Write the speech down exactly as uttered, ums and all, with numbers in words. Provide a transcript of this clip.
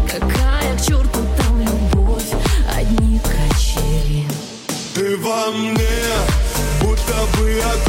Какая к черту там любовь, одни качели. Ты во мне, будто бы от